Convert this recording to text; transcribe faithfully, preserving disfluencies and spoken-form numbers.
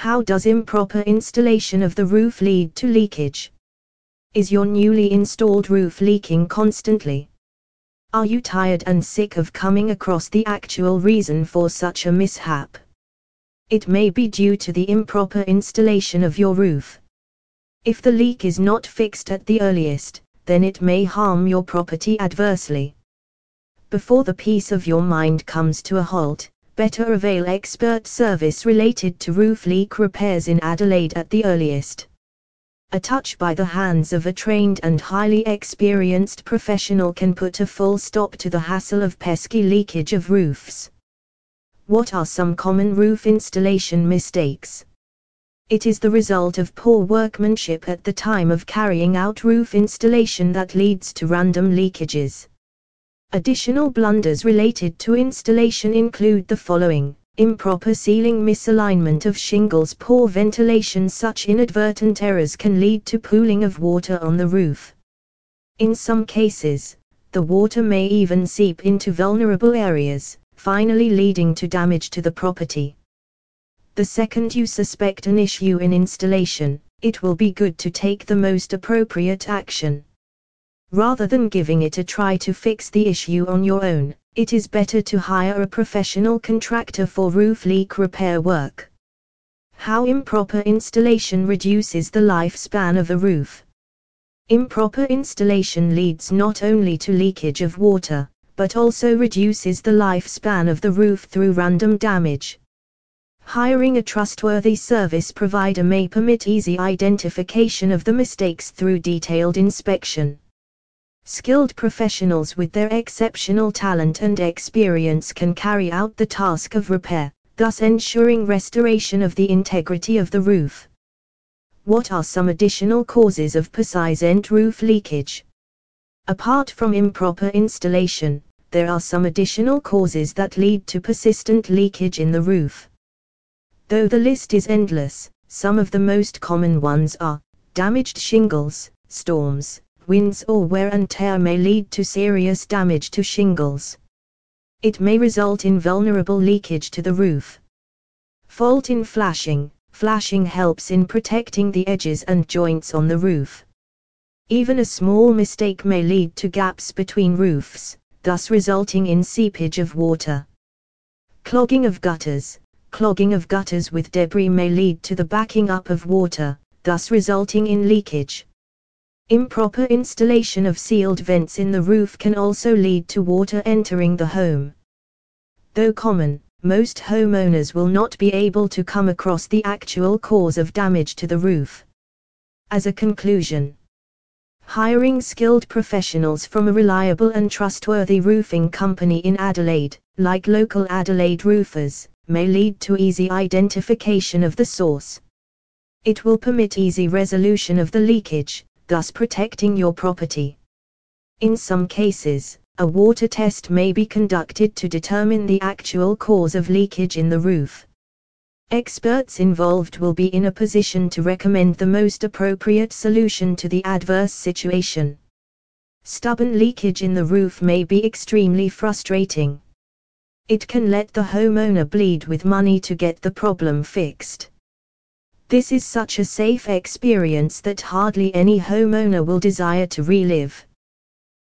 How does improper installation of the roof lead to leakage? Is your newly installed roof leaking constantly? Are you tired and sick of coming across the actual reason for such a mishap? It may be due to the improper installation of your roof. If the leak is not fixed at the earliest, then it may harm your property adversely. Before the peace of your mind comes to a halt, better avail expert service related to roof leak repairs in Adelaide at the earliest. A touch by the hands of a trained and highly experienced professional can put a full stop to the hassle of pesky leakage of roofs. What are some common roof installation mistakes? It is the result of poor workmanship at the time of carrying out roof installation that leads to random leakages. Additional blunders related to installation include the following: improper sealing, misalignment of shingles, poor ventilation. Such inadvertent errors can lead to pooling of water on the roof. In some cases, the water may even seep into vulnerable areas, finally leading to damage to the property. The second you suspect an issue in installation, it will be good to take the most appropriate action. Rather than giving it a try to fix the issue on your own, it is better to hire a professional contractor for roof leak repair work. How improper installation reduces the lifespan of a roof. Improper installation leads not only to leakage of water, but also reduces the lifespan of the roof through random damage. Hiring a trustworthy service provider may permit easy identification of the mistakes through detailed inspection. Skilled professionals with their exceptional talent and experience can carry out the task of repair, thus ensuring restoration of the integrity of the roof. What are some additional causes of persistent roof leakage? Apart from improper installation, there are some additional causes that lead to persistent leakage in the roof. Though the list is endless, some of the most common ones are: damaged shingles, storms, winds or wear and tear may lead to serious damage to shingles. It may result in vulnerable leakage to the roof. Fault in flashing. Flashing helps in protecting the edges and joints on the roof. Even a small mistake may lead to gaps between roofs, thus resulting in seepage of water. Clogging of gutters. Clogging of gutters with debris may lead to the backing up of water, thus resulting in leakage. Improper installation of sealed vents in the roof can also lead to water entering the home. Though common, most homeowners will not be able to come across the actual cause of damage to the roof. As a conclusion, hiring skilled professionals from a reliable and trustworthy roofing company in Adelaide, like local Adelaide roofers, may lead to easy identification of the source. It will permit easy resolution of the leakage, thus protecting your property. In some cases, a water test may be conducted to determine the actual cause of leakage in the roof. Experts involved will be in a position to recommend the most appropriate solution to the adverse situation. Stubborn leakage in the roof may be extremely frustrating. It can let the homeowner bleed with money to get the problem fixed. This is such a safe experience that hardly any homeowner will desire to relive.